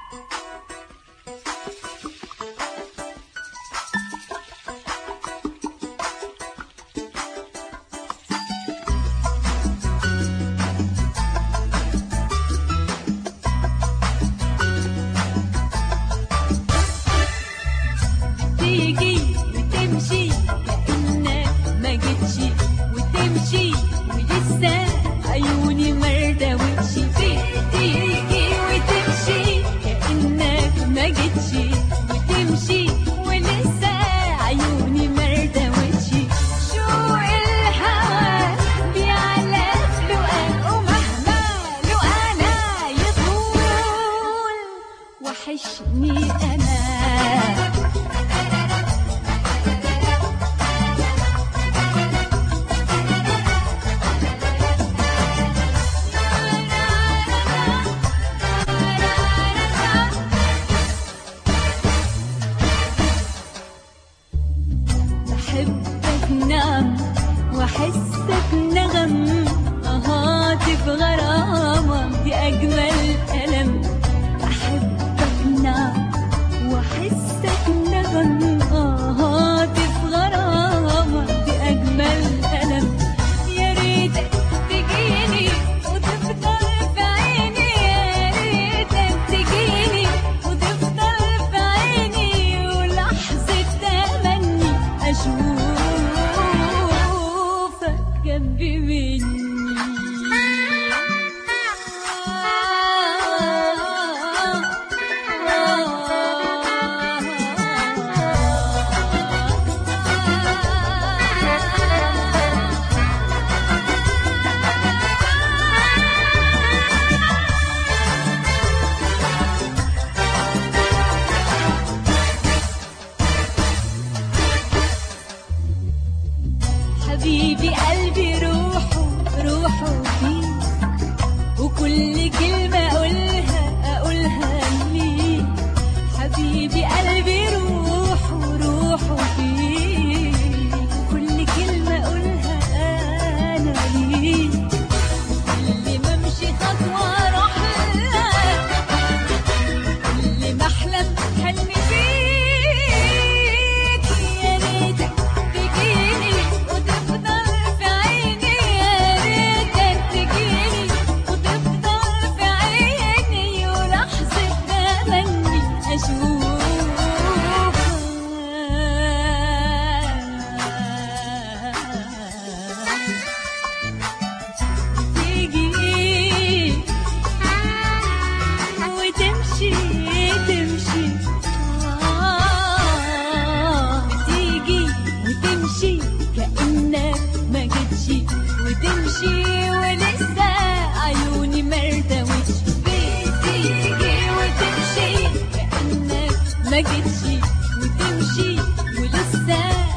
تيجي وتمشي كأنك ما جيتش، وتمشي ولسه عيوني مردوتش. تيجي وتمشي كأنك ما جيتش، وتمشي ولسه عيوني مردوتش. شوق الهوى بيعلى في لقاك، ومهما لقانا يطول وحشني أنا. بحبك نعم واحسك نغم، هاتف غرامة دي أجمل ألم. بحبك نعم واحسك نغم، هاتف غرامة دي أجمل ألم. يا ريتك تجيني وتفضل في عيني، يا ريتك تجيني وتفضل في عيني، ولحظة تمني أشوفك جنبي مني. حبيبي قلبي روحه فيك، وكل كلمة أقولها ليك. حبيبي قلبي روحه فيك، وكل كلمة أقولها أنا ليك. كل ما أمشي خطوة أروح لك، كل ما أحلم حلمي فيك. يا ريتك تجيني وتفضل في عيني، يا ريتك تجيني وتفضل في عيني، ولحظة تمني أشوفك. تيجي وتمشي تمشي، بتيجي وتمشي كأنك ما جيتش، وتمشي ولسه عيوني مردوتش. بتيجي وتمشي كأنك ما جيتش، وتمشي ولسه